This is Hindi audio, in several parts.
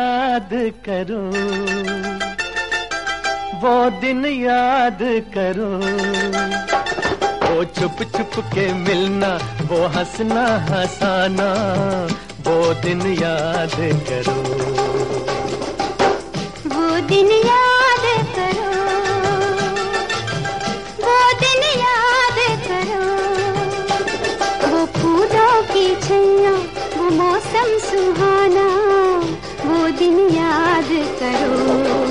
याद करो, वो दिन याद करो, वो छुप छुप के मिलना, वो हंसना हंसाना, वो दिन याद करो, वो दिन याद करो, वो दिन याद करो, वो फूलों की छैया, वो मौसम सुहाना, वो दिन याद करो।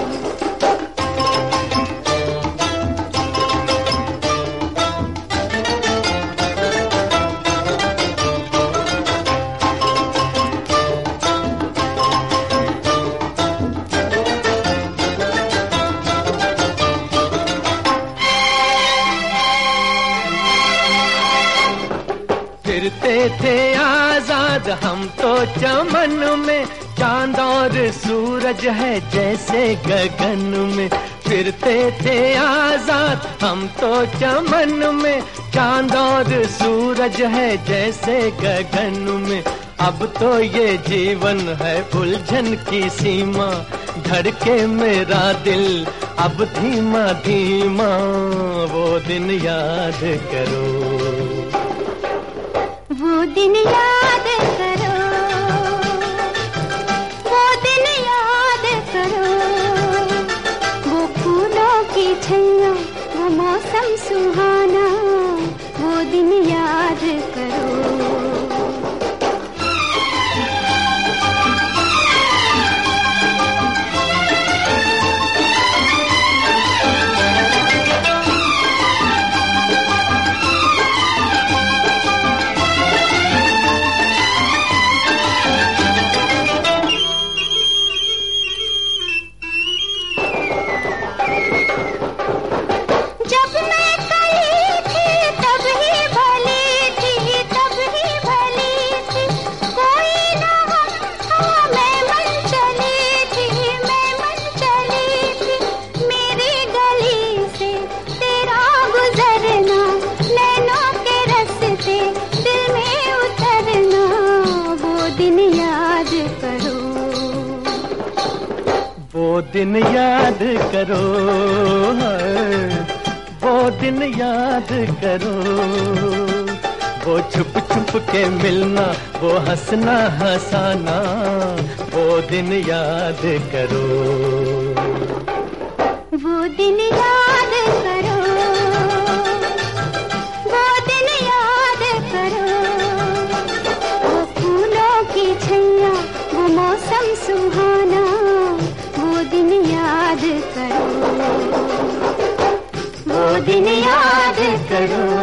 फिरते थे आजाद हम तो चमन में, चांद और सूरज है जैसे गगन में। फिरते थे आजाद हम तो चमन में, चांद और सूरज है जैसे गगन में। अब तो ये जीवन है उलझन की सीमा, धड़के मेरा दिल अब धीमा धीमा, वो दिन याद करो, वो दिन याद करो, वो दिन याद करो, वो फूलों की छैया, वो मौसम सुहाना, वो दिन याद करो। वो दिन याद करो, वो दिन याद करो, वो छुप छुप के मिलना, वो हंसना हंसाना, वो दिन याद करो, वो दिन याद करो, वो दिन याद करो, वो फूलों की छैया, वो मौसम सुहाना, वो दिन याद करो, वो दिन याद करो।